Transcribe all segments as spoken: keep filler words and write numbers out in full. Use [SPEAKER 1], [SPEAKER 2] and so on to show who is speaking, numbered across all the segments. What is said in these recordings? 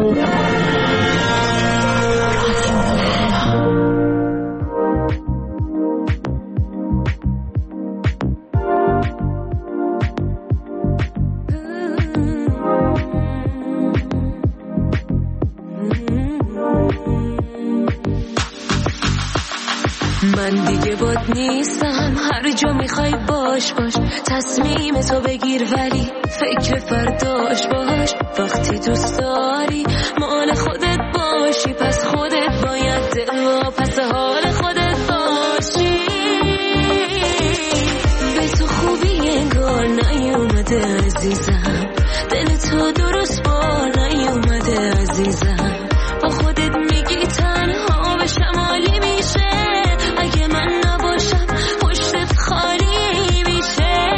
[SPEAKER 1] من دیگه باد نیستم، هر جا میخوای باش باش، تصمیم تو بگیر ولی فکر فرداش باش. وقتی دوست داری مال خودت باشی، پس خودت باید دل و پس حال خودت باشی. به تو خوبی انگار نیومده عزیزم، دل تو درست بار نیومده عزیزم. با خودت میگی تنها به شمالی میشه، اگه من نباشم پشتت خالی میشه.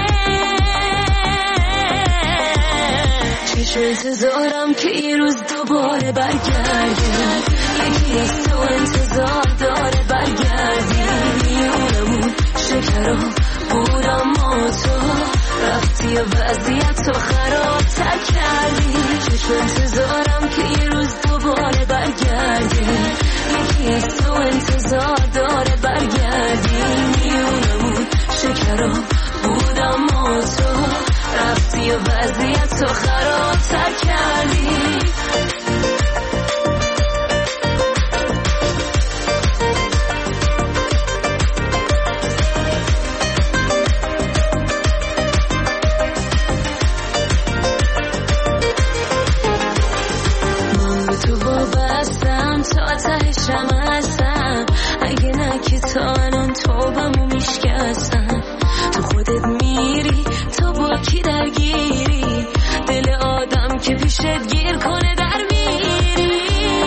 [SPEAKER 1] چشم انتظارم که یه روز دوباره برگردی، یکی از تو انتظار داره برگردی. میونمون شکرا بود اما تو رفتی و وضعیت تو خراب تر کردی. چشم انتظارم که یه روز دوباره برگردی، یکی از تو انتظار داره برگردی. میونمون شکرا بود اما تو رفتی و وضعیت تو خراب تر کردی. تا تهشم هستم، اگه نه که تا الان توبمو میشکستم. تو خودت میری تا با کی درگیری، دل آدم که پیشت گیر کنه در میری.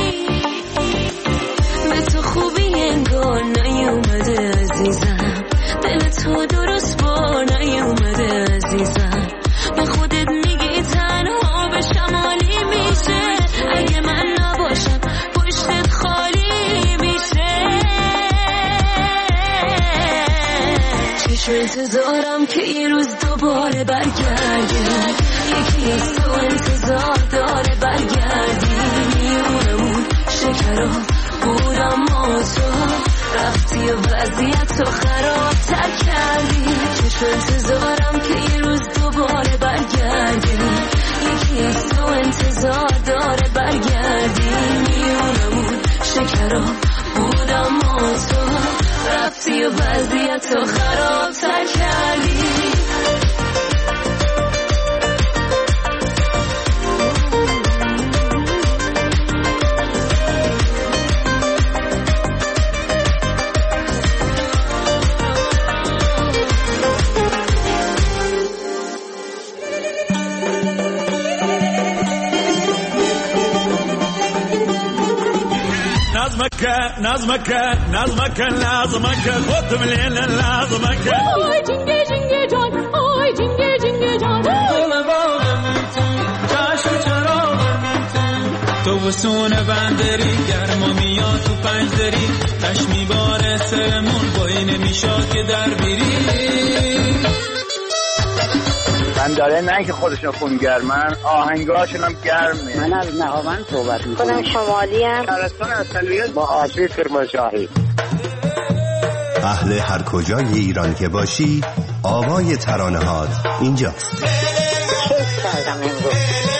[SPEAKER 1] به تو خوبی انگار نیومده عزیزم، دل تو درست بار نیومده عزیزم. به خودت میگی تنها به شمالی میشه، اگه من نباشم پشتت خالی میشه. چشم انتظارم که یه روز دوباره برگردی، یکی از تو انتظار داره برگردی. میونمون شکرا بود اما تو رفتی و وضعیت تو خراب تر کردی. چشم انتظارم که یه روز دوباره برگردی، یکی از تو انتظار داره برگردی. میونمون شکرا بود اما تو رفتی و وضعیت تو خراب تر کردی.
[SPEAKER 2] نظمك نظمك نظمك لازمك خد من الليل لازمك.
[SPEAKER 3] آی جنگه جنگه جان، آی جنگه جنگه جان.
[SPEAKER 4] چشم چراغ تو وسون بندری، گرما میاد تو پنج دری، تش میباره سرمون بایی نمیشاد که در بیری.
[SPEAKER 5] من داره نه که خودشون خونگرمن، آهنگاشون هم گرمه.
[SPEAKER 6] من از نهاوند صحبت میکنم.
[SPEAKER 7] خودم شمالی هم
[SPEAKER 5] ترستان اصلیت با آسیب کرمانشاهی.
[SPEAKER 8] اهل هر کجای ایران که باشی، آوای ترانه‌هات اینجاست.
[SPEAKER 7] کیف کردم امروز.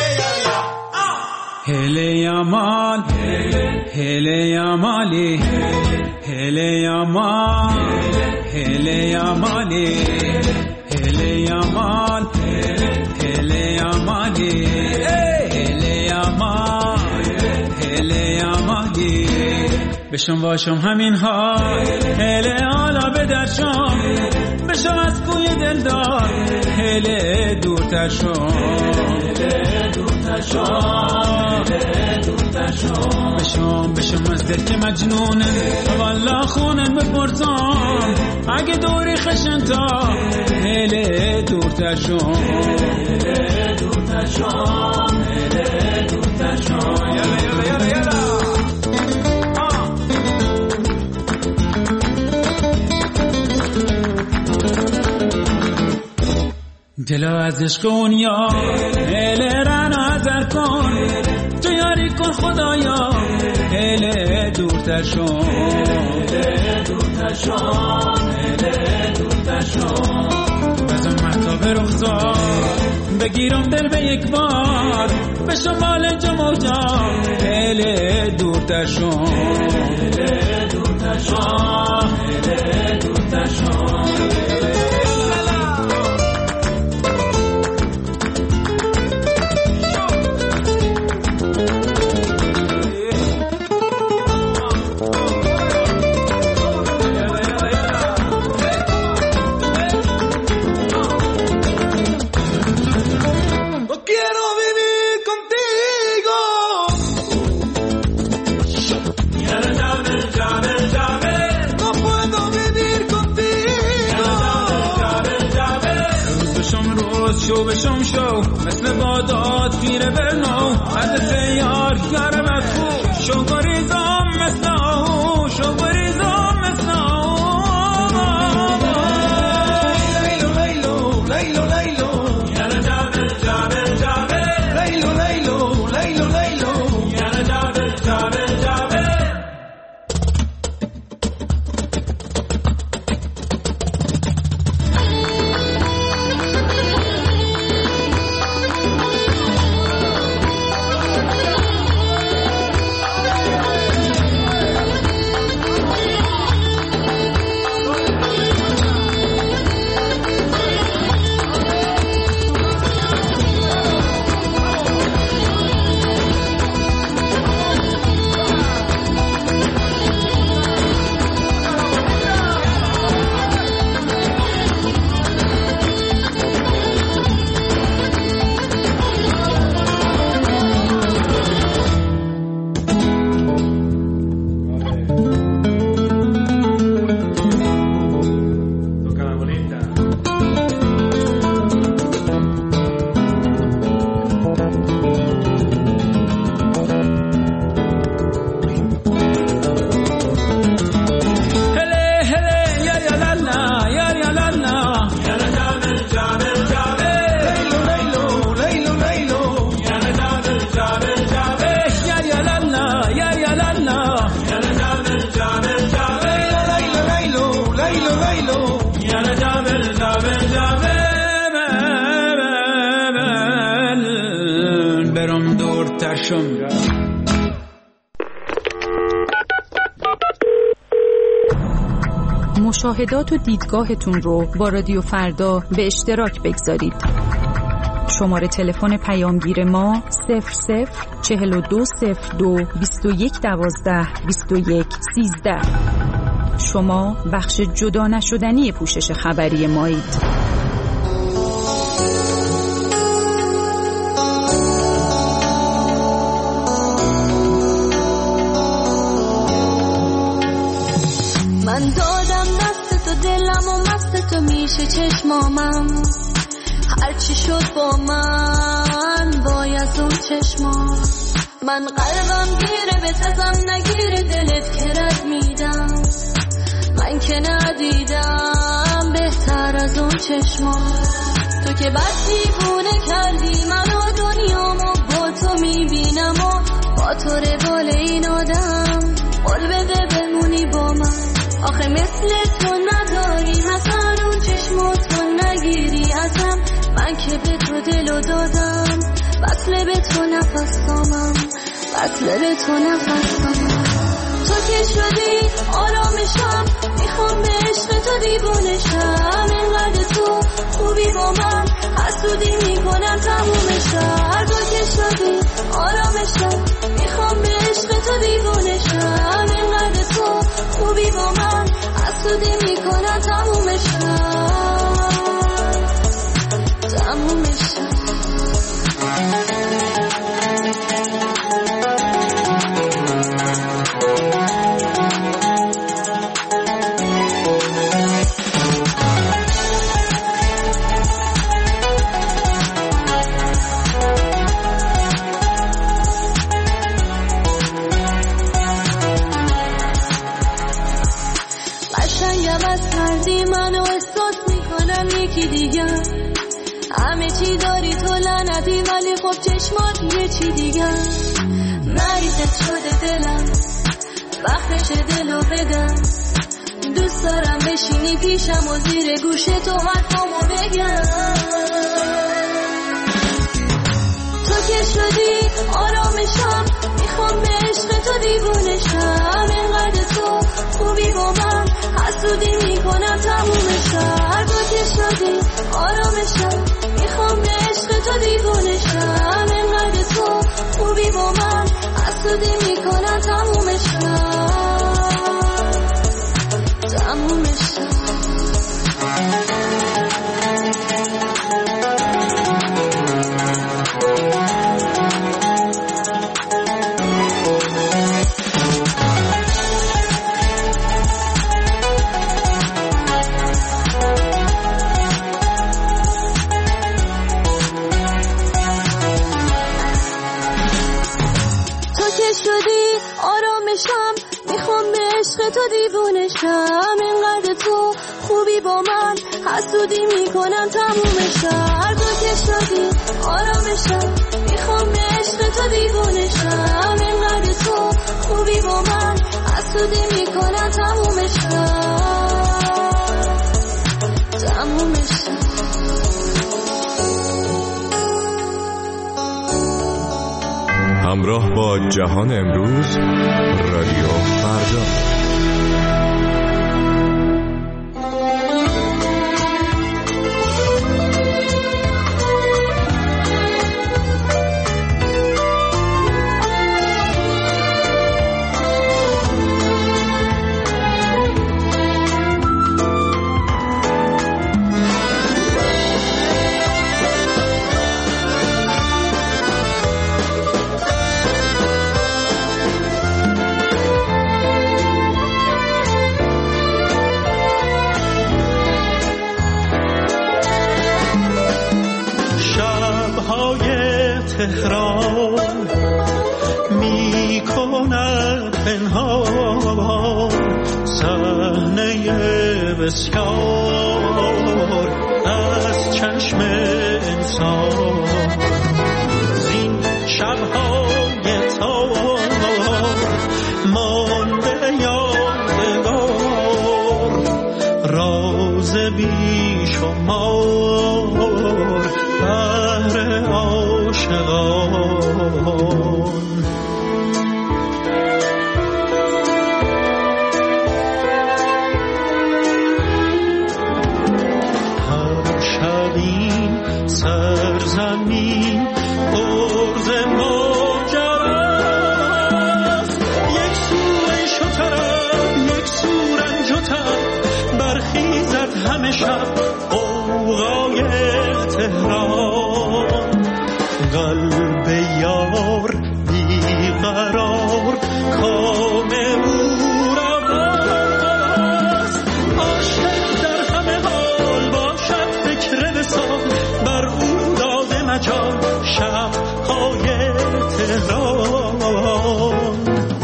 [SPEAKER 4] هله یامال هله یامالی، هله یامال هله یامالی، هله یامال هله یامالی، هله یامال هله یامالی. بشم باشم همین حال، هله حالا به در شام، بشم از کوی دلدار، هله دورتر شم، هله دورتر شم، هله دورتر شم. بشم بشم از دل که مجنونه، والا خونن بپرسم، اگه دوری خشن تا، هله دورتر شم، هله دورتر شم، هله دورتر شم. یلا یلا یلا یلا. دل از عشق اون یار، هله رن آزر کن، تو یاری کن خدایا هله دورتر شون هله دورتر شون هله دورتر شون بزن مهتاب رخسار بگیرم دل به یک بار به شمال جموجا هله دورتر شون هله دورتر شون هله دورتر شون شو بشم شو مثل بادات گیره برنو از سیار یار مدخو شو گریزم مثل آهو شو گریزم مثل آهو لیلو لیلو لیلو لیلو یالا جابر جابر جابر لیلو لیلو لیلو لیلو یالا جابر جابر جابر
[SPEAKER 9] مشاهدات و دیدگاهتون رو با رادیو فردا به اشتراک بگذارید. شماره تلفن پیامگیر ما صفر صفر چهل و دو صفر دو بیست و یک دوازده بیست و یک سیزده. شما بخش جدا نشدنی پوشش خبری مایید.
[SPEAKER 1] من دادم دست تو دلم و مست تو میشه چشمامم هرچی شد با من باید اون چشمام من قلبم گیره به تزم نگیره دلت کرد میدم من که ندیدم بهتر از اون چشمام تو که بد دیوونه کردی منو دنیامو با تو میبینم و با تو روال این آدم قول بده بمونی با من آخه مثل تو نداری مثلا اون چشماتو نگیری ازم من که به تو دلو دادم وصله به تو نفس دامم وصله به تو نفس دامم تو که شدی آرامشم میخوام به عشق تو دیوونشم اینقدر تو خوبی با من حسودی میکنم تمومشم تو که شدی آرامشم میخوام به عشق تو دیوونشم اینقدر تو خوبی با من حسودی میکنم تمومشم تمومشم همه چی داری تو لعنتی ولی خب چشمات یه چی دیگه مریض دلم وقتش دلو بگم دوست دارم بشینی پیشم و زیر گوش تو حرفامو بگم تو که شدی آرامشم میخوام به عشق تو دیوونشم اینقدر تو خوبی با من حسودی میکنم تمومشم تو که شدی آرامشم میخوام به عشق تو دیوونشم اینقدر تو خوبی با من حسودی میکنم تمومشم تمومشم تو دیوونشم اینقدر تو خوبی با من حسودی میکنم تمومشم تو که شدی آرامشم میخوام به عشق تو دیوونشم اینقدر تو خوبی با من حسودی میکنم تمومشم تمومشم
[SPEAKER 10] همراه با جهان امروز رادیو فردا.
[SPEAKER 11] تهران می کند پنهان صحنه بسیار از چشم انسان زین شبهای تار مانده یادگار راز بی شمار بهر عاشقان هر شب این سرزمین پرز ماجراست یک سو عیش و طرب یک سو رنج و تب برخیزد همه شب غوغای تهران قلب یار بیقرار کام او را باست عاشق در همه حال باشد فکر وصال بر او داده مجال شب‌های تهران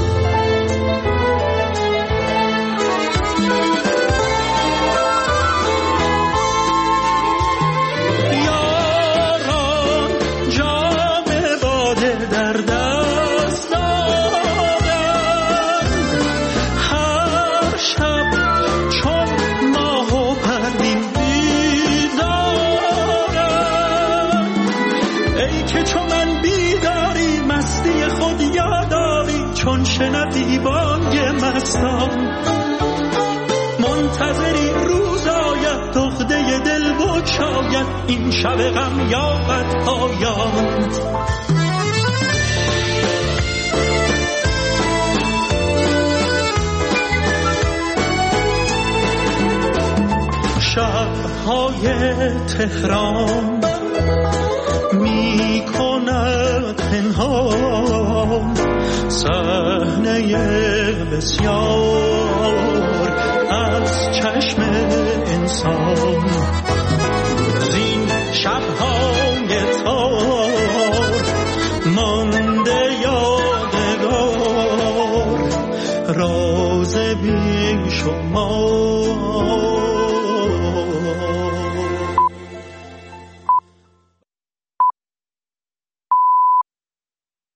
[SPEAKER 11] شنوی بانگ مستان منتظری روز آید دخده دل بگشاید این شب غم یابد پایان شب‌های تهران می کند پنهان صحنه بسیار از چشم انسان زین شب‌های تار مانده یادگار راز بی شمار